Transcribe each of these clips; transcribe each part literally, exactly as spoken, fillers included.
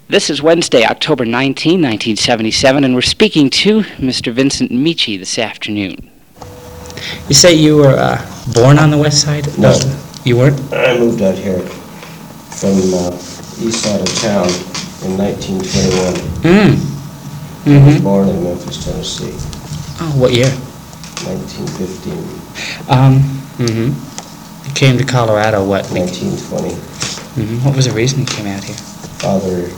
This is Wednesday, October nineteenth, nineteen seventy-seven, and we're speaking to Mister Vincent Michi this afternoon. You say you were uh, born on the west side? No. You weren't? I moved out here from uh, east side of town in nineteen twenty-one. Mm. Mm-hmm. I was born in Memphis, Tennessee. Oh, what year? nineteen fifteen. Um, mm-hmm. You came to Colorado, what? nineteen twenty. Mm-hmm. What was the reason you came out here? Father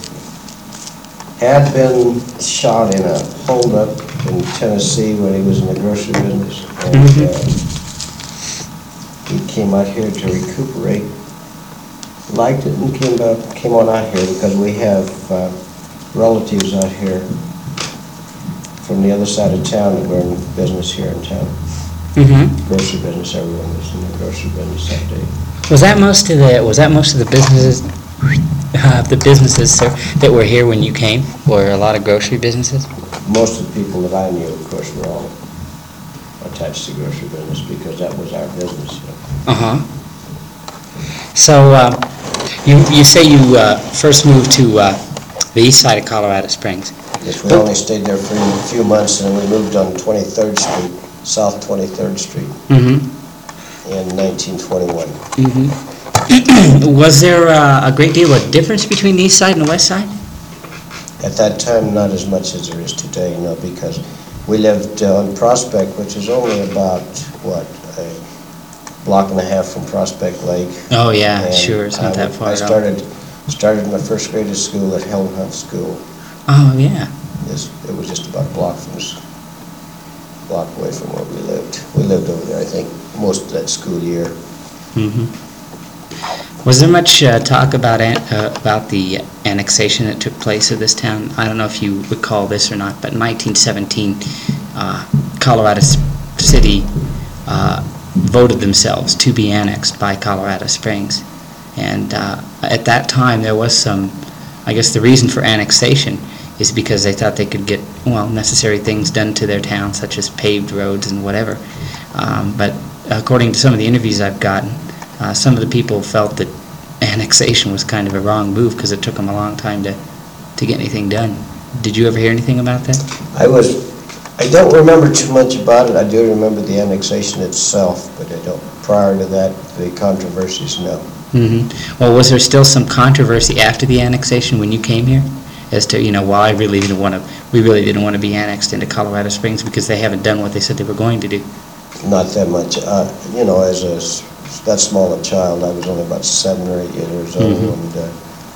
had been shot in a holdup in Tennessee when he was in the grocery business. And mm-hmm. uh, he came out here to recuperate. Liked it and came out, came on out here because we have uh, relatives out here from the other side of town that were in business here in town. Mm-hmm. Grocery business, everyone was in the grocery business that day. Was that most of the Was that most of the businesses? Uh, the businesses, sir, that were here when you came were a lot of grocery businesses? Most of the people that I knew, of course, were all attached to grocery business because that was our business. You know. Uh-huh. So, uh, you, you say you uh, first moved to uh, the east side of Colorado Springs. Yes, we only stayed there for a few months, and then we moved on twenty-third Street, South twenty-third Street, mm-hmm. in nineteen twenty-one. Mm-hmm. Was there uh, a great deal of difference between the east side and the west side? At that time, not as much as there is today, you know, because we lived uh, on Prospect, which is only about, what, a block and a half from Prospect Lake. Oh, yeah, and sure, it's not I, that far I at all. started, started my first grade of school at Helen Hunt School. Oh, yeah. It's, it was just about a block from us, block away from where we lived. We lived over there, I think, most of that school year. Mm-hmm. Was there much uh, talk about an, uh, about the annexation that took place of this town? I don't know if you recall this or not, but in nineteen seventeen, uh, Colorado City uh, voted themselves to be annexed by Colorado Springs. And uh, at that time, there was some, I guess the reason for annexation is because they thought they could get, well, necessary things done to their town, such as paved roads and whatever. Um, but according to some of the interviews I've gotten, Uh, some of the people felt that annexation was kind of a wrong move because it took them a long time to, to get anything done. Did you ever hear anything about that? I was, I don't remember too much about it. I do remember the annexation itself, but I don't, prior to that, the controversies, no. Mm-hmm. Well, was there still some controversy after the annexation when you came here? As to, you know, well, I really didn't want to, we really didn't want to be annexed into Colorado Springs because they haven't done what they said they were going to do. Not that much. Uh, you know, as a that small a child, I was only about seven or eight years old, mm-hmm. and uh,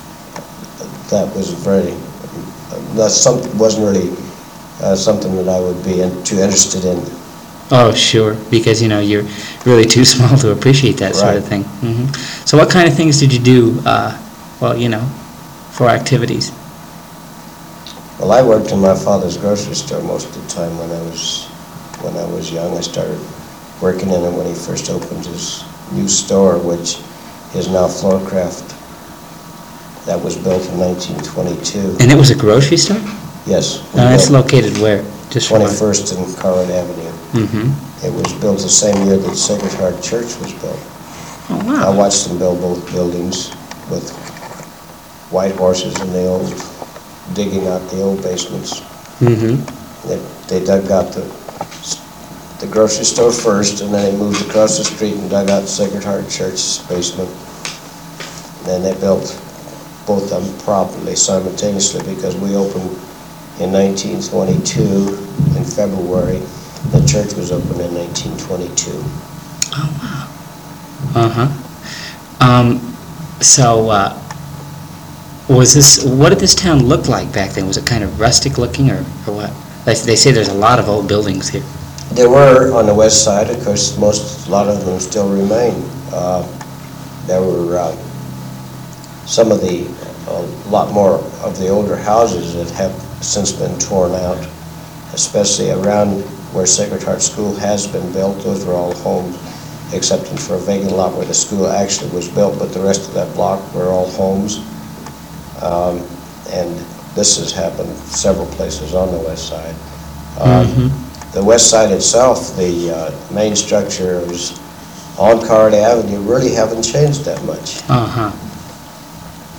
that was very, that some, wasn't really uh, something that I would be in, too interested in. Oh, sure, because, you know, you're really too small to appreciate that sort right. of thing. Mm-hmm. So what kind of things did you do, uh, well, you know, for activities? Well, I worked in my father's grocery store most of the time when I was, when I was young. I started working in it when he first opened his new store, which is now Floorcraft. That was built in nineteen twenty-two. And it was a grocery store? Yes. Uh, that's located where? Just twenty-first and Carrot Avenue. Mm-hmm. It was built the same year that Sacred Heart Church was built. Oh, wow. I watched them build both buildings with white horses and the old, digging out the old basements. Mm-hmm. They, they dug out the the grocery store first, and then they moved across the street and dug out Sacred Heart Church's basement. And then they built both of them properly simultaneously because we opened in nineteen twenty-two in February. The church was opened in nineteen twenty-two. Oh, wow. Uh-huh. Um, so, uh, was this, what did this town look like back then? Was it kind of rustic looking or, or what? They, they say there's a lot of old buildings here. There were on the west side, of course, most, a lot of them still remain. Uh, there were uh, some of the, a lot more of the older houses that have since been torn out, especially around where Sacred Heart School has been built. Those were all homes, except for a vacant lot where the school actually was built, but the rest of that block were all homes. Um, and this has happened several places on the west side. Um, mm-hmm. The west side itself, the uh, main structures on Carrot Avenue really haven't changed that much. Uh-huh.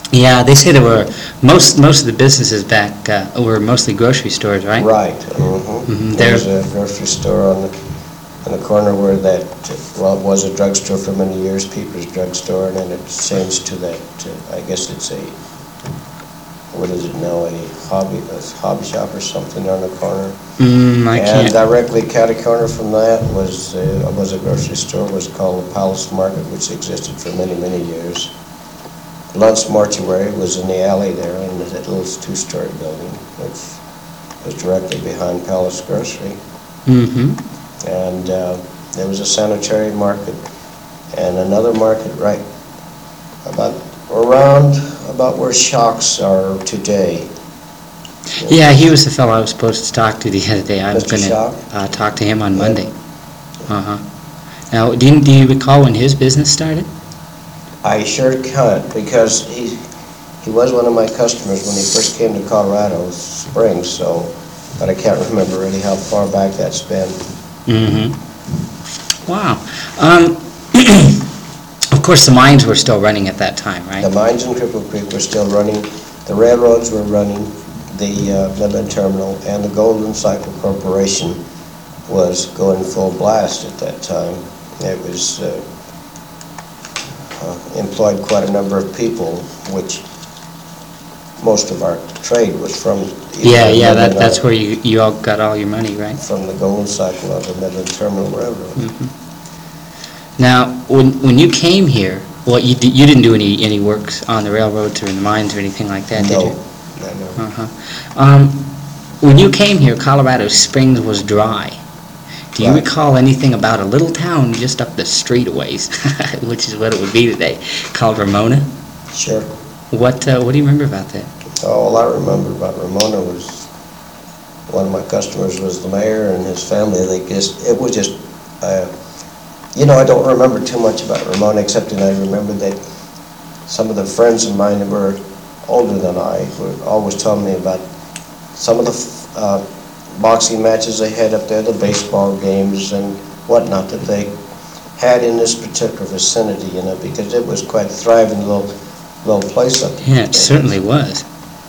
Yeah, they say there were, most, most of the businesses back uh, were mostly grocery stores, right? Right. mhm. Mhm, There was there- a grocery store on the, on the corner where that, well, it was a drugstore for many years, Peeper's Drugstore, and then it changed to that, uh, I guess it's a, what is it now, a hobby, a hobby shop or something on the corner. Mm, I And can't, directly catty-corner from that was, uh, was a grocery store, was called the Palace Market, which existed for many, many years. Luntz Mortuary was in the alley there, in that little two-story building, which was directly behind Palace Grocery. mm-hmm, And uh, there was a sanitary market and another market right about, around, about where Shocks are today. yeah, he was the fellow I was supposed to talk to the other day. I was Mister gonna, Schock? uh, talk to him on Yeah. Monday. Uh-huh. Now, do you, do you recall when his business started? I sure can't, because he, he was one of my customers when he first came to Colorado Springs, so, but I can't remember really how far back that's been. Mm-hmm. Wow. Um, of course, the mines were still running at that time, The right? mines in Cripple Creek were still running, the railroads were running, the uh, Midland Terminal, and the Golden Cycle Corporation was going full blast at that time. It was, uh, uh, employed quite a number of people, which most of our trade was from. either Yeah, yeah, that, Midland or that's where you, you all got all your money, right? From the Golden Cycle of the Midland Terminal Railroad. Mm-hmm. Now, when, when you came here, well, you, di- you didn't do any, any works on the railroads or in the mines or anything like that, did No, you? I know. Uh-huh. Um, when you came here, Colorado Springs was dry. Do you Right. recall anything about a little town just up the street a ways, which is what it would be today, called Ramona? Sure. What, uh, what do you remember about that? All I remember about Ramona was, one of my customers was the mayor and his family. They just, it was just, uh, you know, I don't remember too much about Ramona, except that I remember that some of the friends of mine that were older than I were always telling me about some of the uh, boxing matches they had up there, the baseball games and whatnot that they had in this particular vicinity, you know, because it was quite a thriving little, little place up there. Yeah, it certainly was.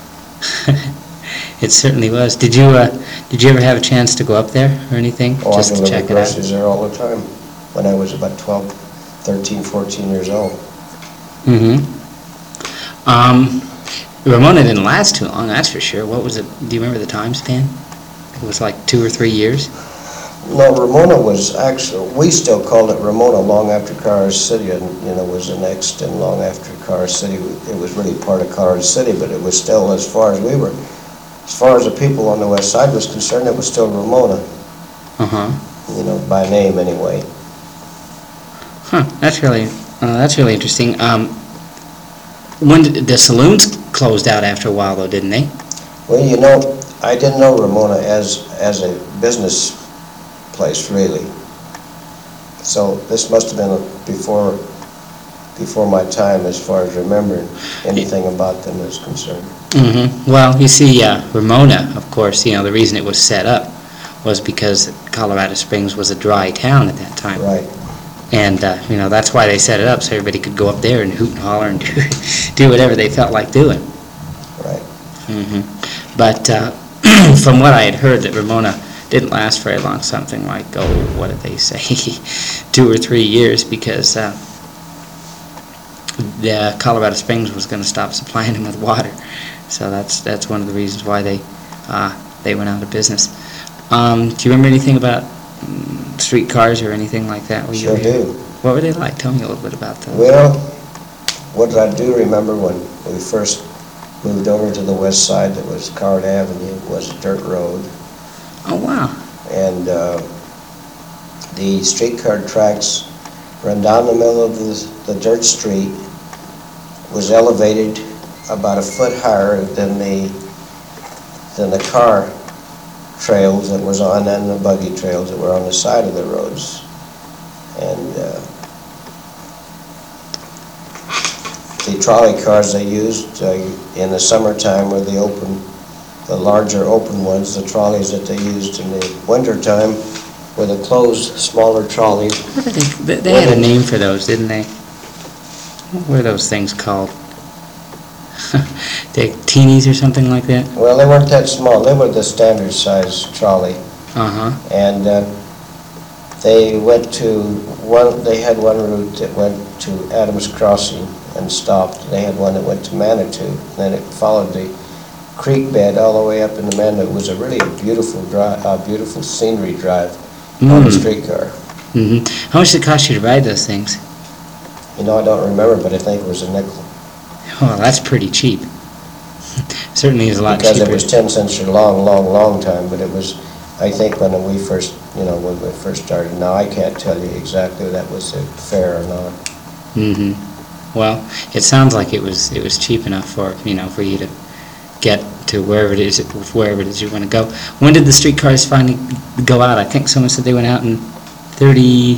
It certainly was. Did you, uh, did you ever have a chance to go up there or anything? Oh, I Just to check delivered it out? groceries there all the time, when I was about twelve, thirteen, fourteen years old. Mm-hmm. Um, Ramona didn't last too long, that's for sure. What was it, do you remember the time span? It was like two or three years? No, Ramona was actually, we still called it Ramona long after Colorado City, and, you know, was annexed, and long after Colorado City, it was really part of Colorado City, but it was still, as far as we were, as far as the people on the west side was concerned, it was still Ramona, Uh-huh. you know, by name anyway. Huh, that's really, uh, that's really interesting. Um, when did, the saloons closed out after a while though, didn't they? Well, you know, I didn't know Ramona as, as a business place, really. So this must have been before, before my time as far as remembering anything about them is concerned. Mm-hmm. Well, you see, uh, Ramona, of course, you know, the reason it was set up was because Colorado Springs was a dry town at that time. Right. And, uh, you know, that's why they set it up, so everybody could go up there and hoot and holler and do, do whatever they felt like doing. Right. Mm-hmm. But uh, from what I had heard, that Ramona didn't last very long, something like, oh, what did they say, two or three years, because uh, the Colorado Springs was going to stop supplying them with water. So that's that's one of the reasons why they uh, they went out of business. Um, do you remember anything about mm, streetcars or anything like that? when you Sure were here? do. What were they like? Tell me a little bit about those. Well, what I do remember when we first moved over to the west side, that was Card Avenue, was a dirt road. Oh, wow. And uh, the streetcar tracks run down the middle of the, the dirt street, was elevated about a foot higher than the, than the car trails that was on, and the buggy trails that were on the side of the roads. And uh, the trolley cars they used uh, in the summertime were the open, the larger open ones. The trolleys that they used in the wintertime were the closed, smaller trolleys. What did they, they they had a name for those, didn't they? What were those things called? the teenies or something like that? Well, they weren't that small. They were the standard size trolley. Uh-huh. And uh, they went to one, they had one route that went to Adams Crossing and stopped. They had one that went to Manitou. Then it followed the creek bed all the way up into Manitou. It was a really beautiful drive, uh, beautiful scenery drive on the Mm. streetcar. Mm-hmm. How much did it cost you to ride those things? You know, I don't remember, but I think it was a nickel. Oh, that's pretty cheap. Certainly is a lot Because cheaper. it was ten cents a long, long, long time, but it was, I think when we first, you know, when we first started. Now, I can't tell you exactly if that was a fair or not. Mm-hmm. Well, it sounds like it was it was cheap enough for, you know, for you to get to wherever it is, wherever it is you want to go. When did the streetcars finally go out? I think someone said they went out in thirty,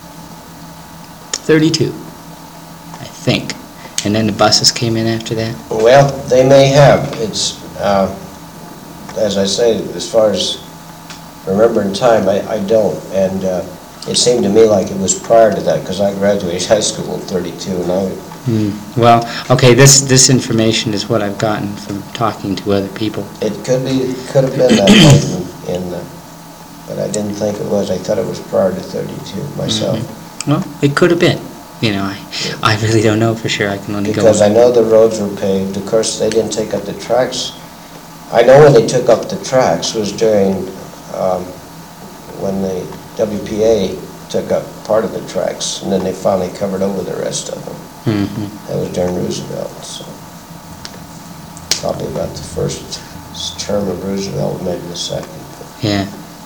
thirty-two, I think. And then the buses came in after that? Well, they may have. It's, uh, as I say, as far as remembering time, I, I don't. And uh, it seemed to me like it was prior to that, because I graduated high school in thirty-two, and I, Hmm. Well, okay, this, this information is what I've gotten from talking to other people. it could be, could have been that way in, in uh, but I didn't think it was. I thought it was prior to thirty-two myself. Well, it could have been. You know, I, I really don't know for sure. I can only go... Because I know the roads were paved. Of course, they didn't take up the tracks. I know when they took up the tracks was during, um, when the W P A took up part of the tracks, and then they finally covered over the rest of them. Mm-hmm. That was during Roosevelt, so probably about the first term of Roosevelt, maybe the second. Yeah.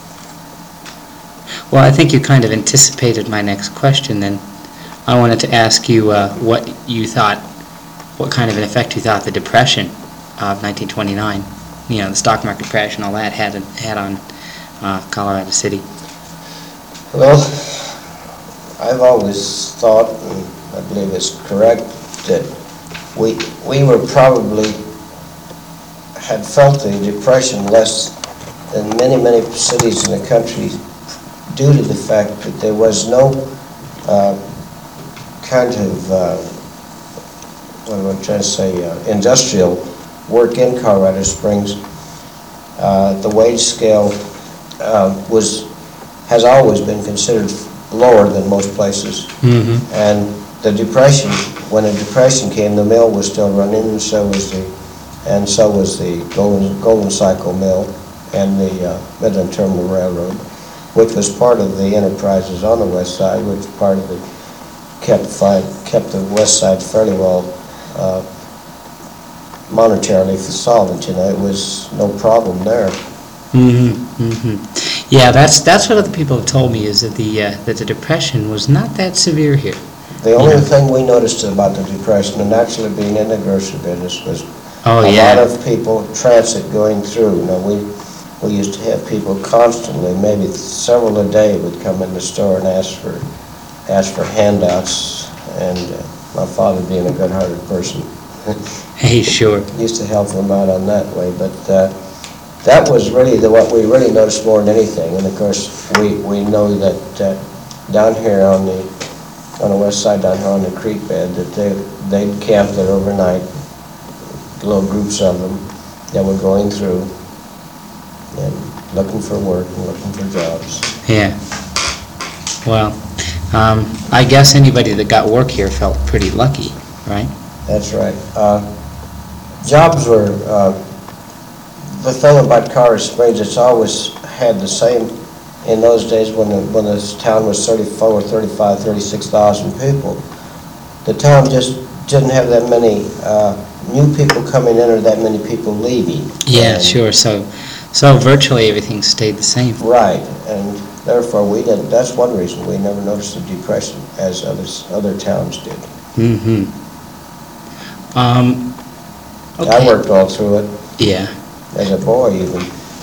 Well, I think you kind of anticipated my next question then. I wanted to ask you uh, what you thought, what kind of an effect you thought the Depression of nineteen twenty-nine, you know, the stock market crash and all that had had on uh, Colorado City. Well, I've always thought, and I believe it's correct, that we we were probably had felt the Depression less than many, many cities in the country due to the fact that there was no uh, kind of, uh, what am I trying to say, uh, industrial work in Colorado Springs. Uh, the wage scale uh, was, has always been considered lower than most places. Mm-hmm. And the Depression, when the Depression came, the mill was still running, and so was the, and so was the Golden, Golden Cycle Mill and the uh, Midland Terminal Railroad, which was part of the enterprises on the west side, which part of the kept fi kept the west side fairly well uh, monetarily solvent. You know, it was no problem there. Mm-hmm. Mm-hmm. Yeah, that's that's what other people have told me, is that the uh, that the Depression was not that severe here. The only Yeah. thing we noticed about the Depression, and naturally being in the grocery business, was Oh, a yeah. lot of people, transit going through. Now, we, we used to have people constantly, maybe several a day, would come in the store and ask for, ask for handouts, and uh, my father, being a good-hearted person, Hey, sure. used to help them out on that way. But uh, that was really the, what we really noticed more than anything. And of course, we, we know that uh, down here on the on the west side, down here on the creek bed, that they they'd camp there overnight, little groups of them that were going through and looking for work and looking for jobs. Yeah. Well, um, I guess anybody that got work here felt pretty lucky, right? That's right. Uh, jobs were, uh, the thing about Colorado Springs, it's always had the same, in those days when the, when this town was thirty-four, thirty-five, thirty-six thousand people, the town just didn't have that many uh, new people coming in or that many people leaving. Yeah, And- sure. So, so virtually everything stayed the same. Right, and therefore we didn't, that's one reason we never noticed the depression as others, other towns did. Mm-hmm. Um, okay. I worked all through it, Yeah. as a boy even.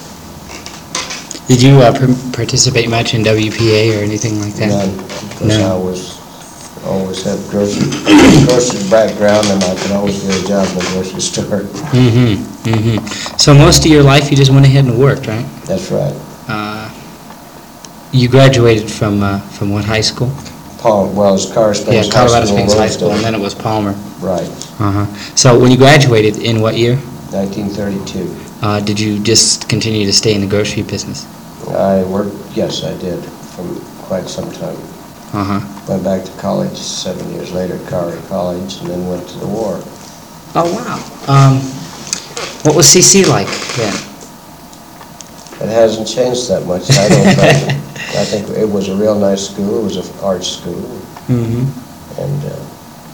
Did you uh, par- participate much in W P A or anything like that? None, because No. I was, always had grocery, grocery background, and I could always get a job in the grocery store. Mm-hmm. Mm-hmm. So most of your life you just went ahead and worked, right? That's right. Uh, you graduated from uh, from what high school? Palm, well, it's Colorado Springs Yeah, High Colorado School, Springs High School, Rosedale. and then it was Palmer. Right, Uh-huh. So when you graduated, in what year? nineteen thirty-two. Uh, did you just continue to stay in the grocery business? I worked, yes, I did, from quite some time. Uh-huh. Went back to college seven years later, Carver College, and then went to the war. Oh, wow. Um, what was C C like then? It hasn't changed that much, I don't think. I think it was a real nice school, it was an art school, Mm-hmm. and uh,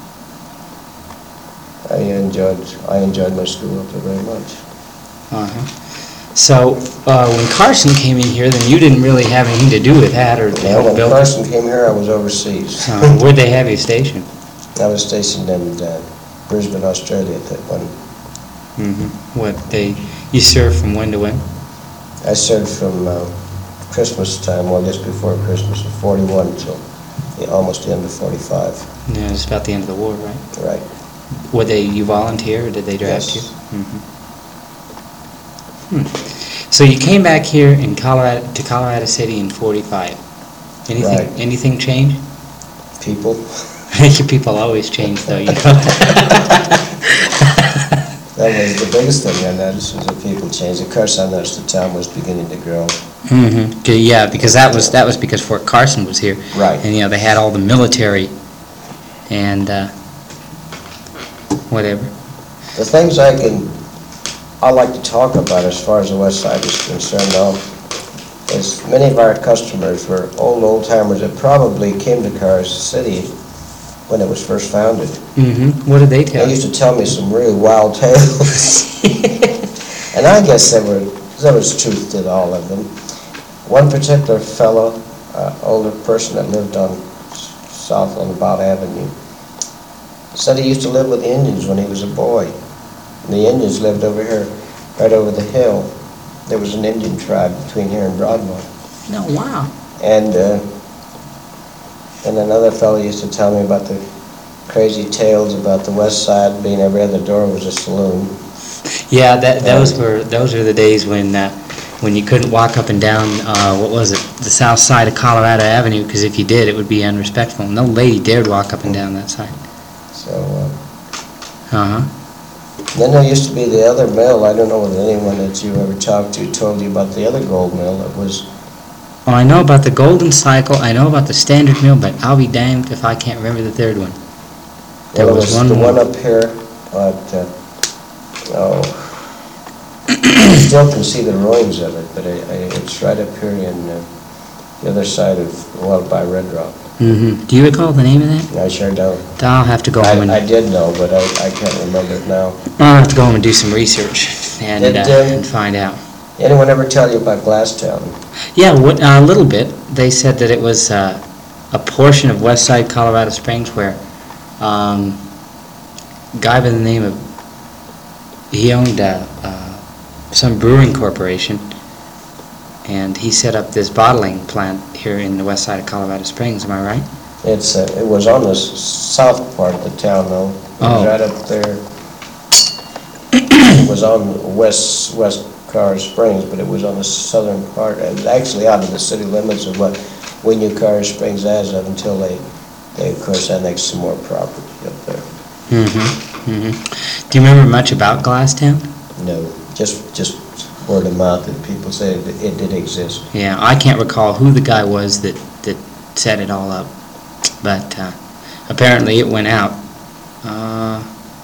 I enjoyed, I enjoyed my school up there very much. Uh-huh. So, uh, when Carson came in here, then you didn't really have anything to do with that, or to Now, help when build? Carson came here, I was overseas. Uh, where'd they have you stationed? I was stationed in uh, Brisbane, Australia at that one. Mm-hmm. What, they, you served from when to when? I served from uh, Christmas time, well, just before Christmas of forty-one till the- almost the end of forty-five. Yeah, it's about the end of the war, right? Right. Were they, you volunteer, or did they draft you? Yes. Mhm. Hmm. So you came back here in Colorado, to Colorado City in forty-five. Anything, Right. anything change? People. Your people always change, though, you know. That was the biggest thing I noticed, was that people changed. Of course, I noticed the town was beginning to grow. Mm-hmm. Yeah, because that was, that was because Fort Carson was here. Right. And, you know, they had all the military and, uh, whatever. The things I can, I like to talk about as far as the west side is concerned now, is many of our customers were old old timers that probably came to Carson City when it was first founded. Mm-hmm. What did they tell They you? used to tell me some really wild tales. And I guess there were, there was truth to all of them. One particular fellow, uh, older person that lived on s- south on Bob Avenue, said he used to live with the Indians when he was a boy. And the Indians lived over here, right over the hill. There was an Indian tribe between here and Broadmoor. No, wow. And, uh, and another fellow used to tell me about the crazy tales about the west side being every other door was a saloon. Yeah, that, those were, those were the days when, uh, when you couldn't walk up and down, uh, what was it, the south side of Colorado Avenue, because if you did, it would be unrespectful. No lady dared walk up and down that side. So, uh, Uh-huh. then there used to be the other mill. I don't know whether anyone that you ever talked to told you about the other gold mill. It was, Well, I know about the Golden Cycle, I know about the Standard Mill, but I'll be damned if I can't remember the third one. There well, it was was one the more. one up here, but, uh, oh, you still can see the ruins of it, but I, I, it's right up here in uh, the other side of, well, by Red Rock. Mm-hmm. Do you recall the name of that? I sure don't. I'll have to go home and, I, I did know, but I, I can't remember it now. I'll have to go home and do some research and, Did, uh, um, and find out. Anyone ever tell you about Glasstown? Yeah, what, a little bit. They said that it was uh, a portion of West Side Colorado Springs where um, a guy by the name of, he owned uh, uh, some brewing corporation, and he set up this bottling plant here in the west side of Colorado Springs. Am I right? It's, uh, it was on the s- south part of the town, though. It was Oh. right up there. It was on west, west Colorado Springs, but it was on the southern part, and actually out of the city limits of what we knew Colorado Springs as of until they, they of course annexed some more property up there. Mm-hmm. Mm-hmm. Do you remember much about Glasstown? No, just, just word of mouth that people say it, it did exist. Yeah, I can't recall who the guy was that, that set it all up, but uh, apparently it went out uh,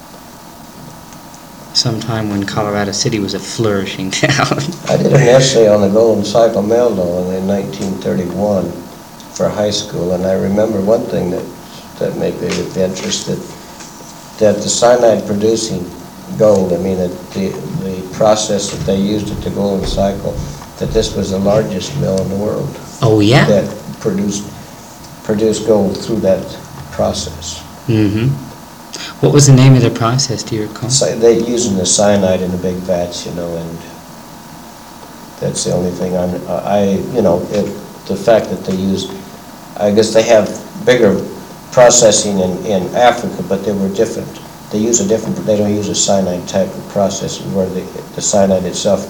sometime when Colorado City was a flourishing town. I did an essay on the Golden Cycle Mill, though, in nineteen thirty-one for high school, and I remember one thing that, that may be of interest, that, that the cyanide producing gold, I mean, that the, the process that they used at the Golden Cycle, that this was the largest mill in the world Oh, yeah? that produced, produced gold through that process. Mm-hmm. What was the name of the process, do you recall? So they using the cyanide in a big vat, you know, and that's the only thing I'm, I, you know, it, the fact that they use, I guess they have bigger processing in, in Africa, but they were different. They use a different, they don't use a cyanide type of processing where the, the cyanide itself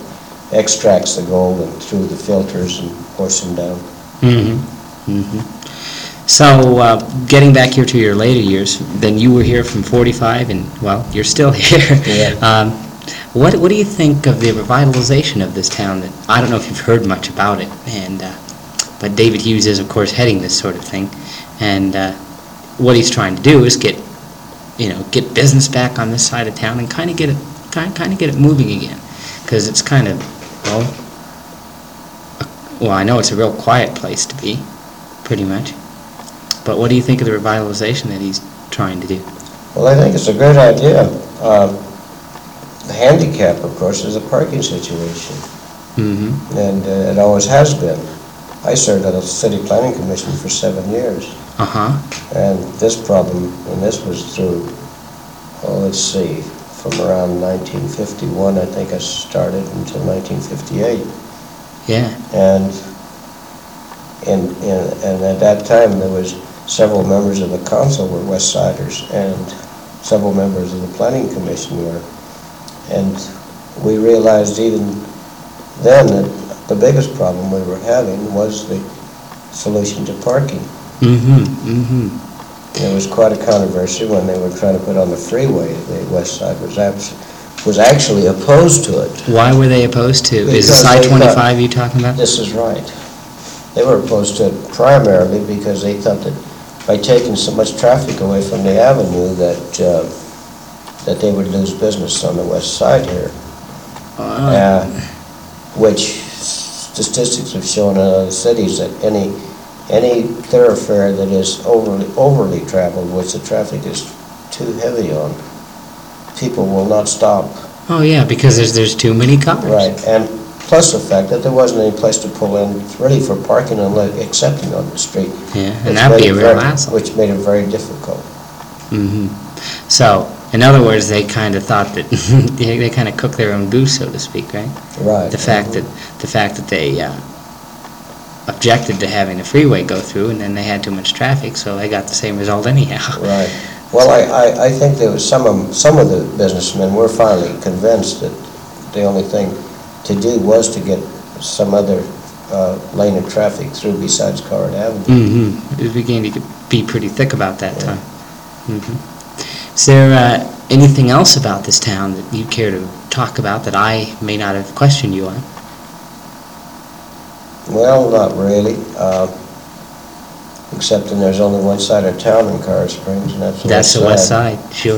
extracts the gold and through the filters and pours them down. Mm-hmm. Mm-hmm. So, uh, getting back here to your later years, then you were here from forty-five, and, well, you're still here. Yeah. Um, What, what do you think of the revitalization of this town? That I don't know if you've heard much about it, and, uh, but David Hughes is, of course, heading this sort of thing. And uh, what he's trying to do is get, you know, get business back on this side of town and kind of get it, kind kind of get it moving again. Because it's kind of, well, well, I know it's a real quiet place to be, pretty much. But what do you think of the revitalization that he's trying to do? Well, I think it's a great idea. Um, The handicap, of course, is a parking situation, Mm-hmm. and uh, it always has been. I served on the City Planning Commission for seven years, Uh-huh. and this problem, and this was through, oh, let's see, from around nineteen fifty-one, I think I started, until nineteen fifty-eight. Yeah. And in, in, and at that time, there was several members of the council were West Siders, and several members of the Planning Commission were. And we realized even then that the biggest problem we were having was the solution to parking. Mm-hmm. Mm-hmm. There was quite a controversy when they were trying to put on the freeway. The West Side was abs- was actually opposed to it. Why were they opposed to? Is Because this I they twenty-five you talking about? This is right. They were opposed to it primarily because they thought that by taking so much traffic away from the avenue that uh, that they would lose business on the west side here, Uh, uh, which statistics have shown in other cities that any any thoroughfare that is overly overly traveled, which the traffic is too heavy on, people will not stop. oh, yeah, because there's there's too many cars. Right, and plus the fact that there wasn't any place to pull in really for parking unless excepting on the street. Yeah, which and that'd be made a it real very- hassle. Which made it very difficult. Mm-hmm. So, in other words, they kind of thought that they, they kind of cooked their own goose, so to speak, right? Right. The fact that the fact that they uh, objected to having the freeway go through, and then they had too much traffic, so they got the same result anyhow. Right. Well, I, I, I think there was some of, some of the businessmen were finally convinced that the only thing to do was to get some other uh, lane of traffic through besides Card Avenue. Mm-hmm. It was beginning to be pretty thick about that Yeah. time. Mm-hmm. Is there uh, anything else about this town that you care to talk about that I may not have questioned you on? Well, not really, uh, except that there's only one side of town in Colorado Springs, and that's the That's west the west side, sure.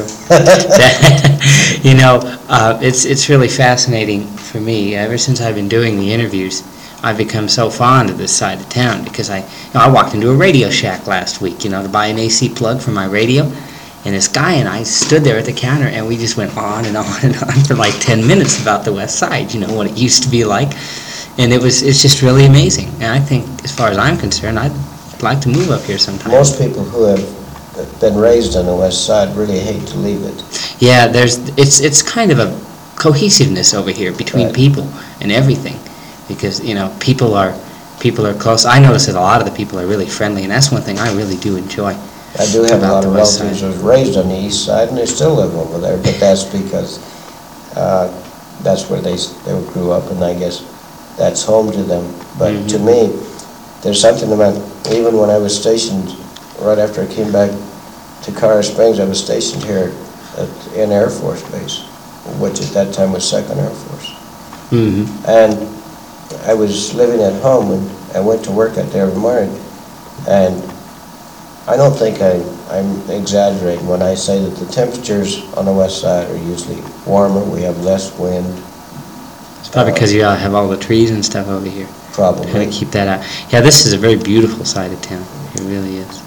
That- You know, uh, it's it's really fascinating for me. Ever since I've been doing the interviews, I've become so fond of this side of town because I, you know, I walked into a Radio Shack last week, you know, to buy an A C plug for my radio, and this guy and I stood there at the counter and we just went on and on and on for like ten minutes about the west side, you know, what it used to be like, and it was it's just really amazing. And I think, as far as I'm concerned, I'd like to move up here sometime. Most people who have been raised on the west side really hate to leave it. Yeah, there's it's it's kind of a cohesiveness over here between Right. people and everything, because you know people are people are close. I notice that a lot of the people are really friendly, and that's one thing I really do enjoy. I do have a About lot the of west relatives side. who was raised on the east side, and they still live over there, but that's because uh, that's where they s- they grew up, and I guess that's home to them. But to Mhm. me, there's something about, even when I was stationed, right after I came back to Colorado Springs, I was stationed here at, in Air Force Base, which at that time was Second Air Force. Mm-hmm. And I was living at home, and I went to work out there every morning, and I don't think I, I'm exaggerating when I say that the temperatures on the west side are usually warmer, we have less wind, It's probably because you all have all the trees and stuff over here. Try to probably. keep that out. Yeah, this is a very beautiful side of town. It really is.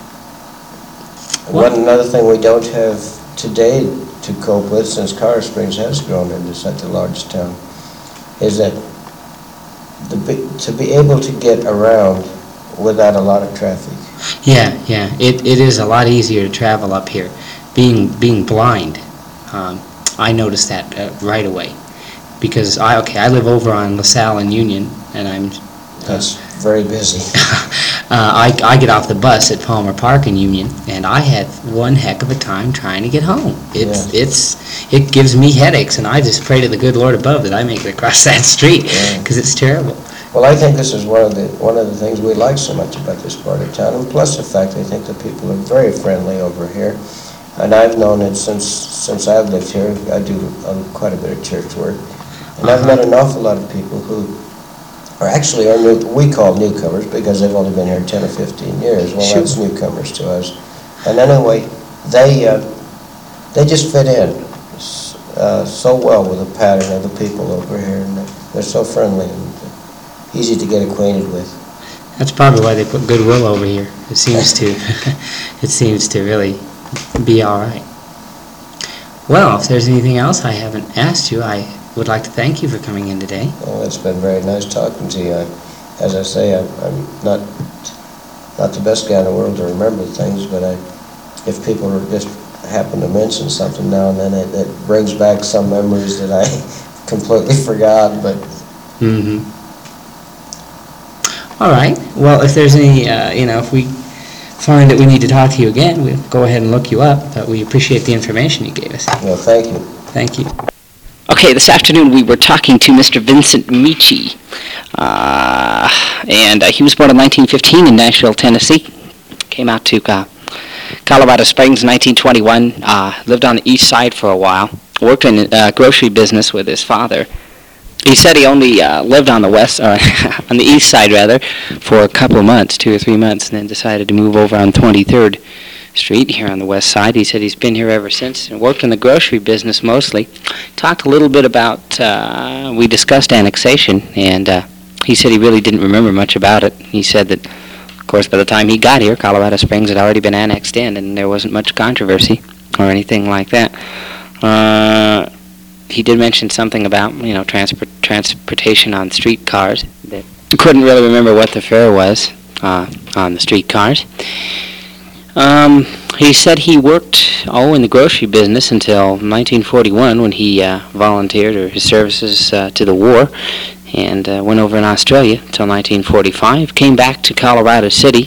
One another thing we don't have today to cope with, since Colorado Springs has grown into such a large town, is that the, bi- to be able to get around without a lot of traffic. Yeah, yeah. It it is a lot easier to travel up here. Being being blind, um, I noticed that uh, right away. Because I okay, I live over on LaSalle and Union, and I'm That's very busy. uh, I I get off the bus at Palmer Park in Union, and I had one heck of a time trying to get home. It's Yeah. it's it gives me headaches, and I just pray to the good Lord above that I make it across that street Yeah. because it's terrible. Well, I think this is one of the one of the things we like so much about this part of town, and plus the fact I think the people are very friendly over here, and I've known it since since I've lived here. I do um, quite a bit of church work, and I've met an awful lot of people who are actually are new, we call newcomers because they've only been here ten or fifteen years. Well, Sure. that's newcomers to us, and anyway, they uh, they just fit in uh, so well with the pattern of the people over here, and they're so friendly and easy to get acquainted with. That's probably why they put Goodwill over here. It seems to, it seems to really be all right. Well, if there's anything else I haven't asked you, I would like to thank you for coming in today. Well, it's been very nice talking to you. I, as I say, I'm, I'm not not the best guy in the world to remember things, but I, if people are just happen to mention something now and then, it, it brings back some memories that I completely forgot. But Mm-hmm. All right. Well, if there's any, uh, you know, if we find that we need to talk to you again, we'll go ahead and look you up, but we appreciate the information you gave us. well, thank you. Thank you. Okay, this afternoon we were talking to Mister Vincent Michi, uh, and uh, he was born in nineteen fifteen in Nashville, Tennessee. Came out to uh, Colorado Springs in nineteen twenty-one, uh, lived on the east side for a while, worked in a uh, grocery business with his father. He said he only uh, lived on the west, or on the east side rather, for a couple of months, two or three months, and then decided to move over on twenty-third Street here on the west side. He said he's been here ever since and worked in the grocery business mostly. Talked a little bit about, uh, we discussed annexation, and uh, he said he really didn't remember much about it. He said that, of course, by the time he got here, Colorado Springs had already been annexed in, and there wasn't much controversy or anything like that. Uh, he did mention something about, you know, transport transportation on streetcars. That couldn't really remember what the fare was uh, on the streetcars. Um, he said he worked, oh, in the grocery business until nineteen forty-one when he uh, volunteered or his services uh, to the war, and uh, went over in Australia until nineteen forty-five, came back to Colorado City,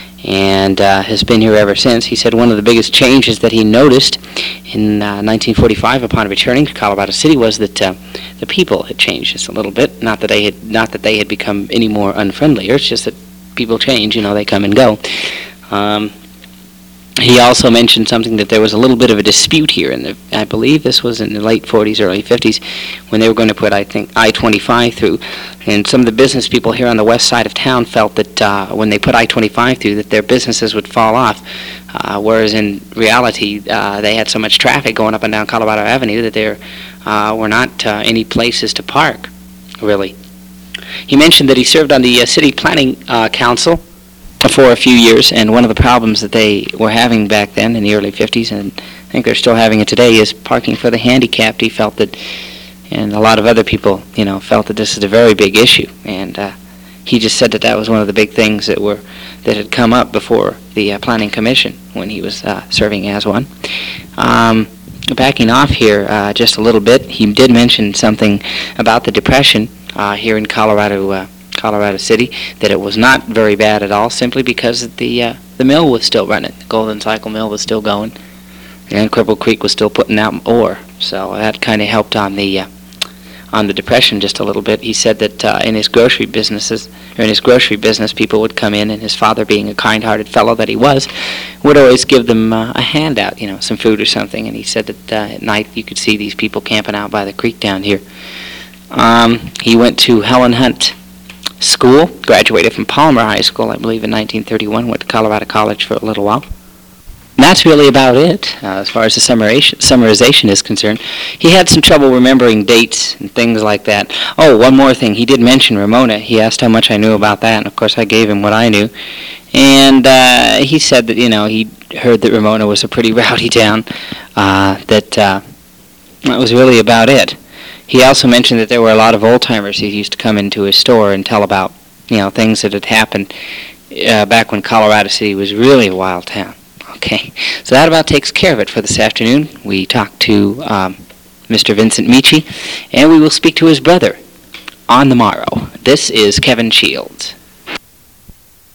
and uh, has been here ever since. He said one of the biggest changes that he noticed in uh, nineteen forty-five upon returning to Colorado City was that uh, the people had changed just a little bit. Not that they had, not that they had become any more unfriendly. It's just that people change. You know, they come and go. Um, He also mentioned something that there was a little bit of a dispute here, in the, I believe this was in the late forties, early fifties, when they were going to put, I think, I twenty-five through. And some of the business people here on the west side of town felt that uh, when they put I twenty-five through, that their businesses would fall off, uh, whereas in reality, uh, they had so much traffic going up and down Colorado Avenue that there uh, were not uh, any places to park, really. He mentioned that he served on the uh, City Planning uh, Council for a few years, and one of the problems that they were having back then in the early fifties, and I think they're still having it today, is parking for the handicapped. He felt that, and a lot of other people, you know, felt that this is a very big issue, and uh, he just said that that was one of the big things that were that had come up before the uh, Planning Commission when he was uh, serving as one. Um, backing off here uh, just a little bit, he did mention something about the Depression uh, here in Colorado. Uh, Colorado City, that it was not very bad at all, simply because the uh, the mill was still running. The Golden Cycle Mill was still going, and Cripple Creek was still putting out ore. So that kind of helped on the uh, on the Depression just a little bit. He said that uh, in his grocery businesses, or in his grocery business, people would come in, and his father, being a kind-hearted fellow that he was, would always give them uh, a handout, you know, some food or something. And he said that uh, at night you could see these people camping out by the creek down here. Um, he went to Helen Hunt School, graduated from Palmer High School, I believe, in nineteen thirty-one, went to Colorado College for a little while. And that's really about it, uh, as far as the summarization, summarization is concerned. He had some trouble remembering dates and things like that. Oh, one more thing, he did mention Ramona. He asked how much I knew about that, and of course I gave him what I knew. And uh, he said that, you know, he heard that Ramona was a pretty rowdy town, uh, that uh, that was really about it. He also mentioned that there were a lot of old-timers who used to come into his store and tell about, you know, things that had happened uh, back when Colorado City was really a wild town. Okay, so that about takes care of it for this afternoon. We talked to um, Mister Vincent Michi, and we will speak to his brother on the morrow. This is Kevin Shields.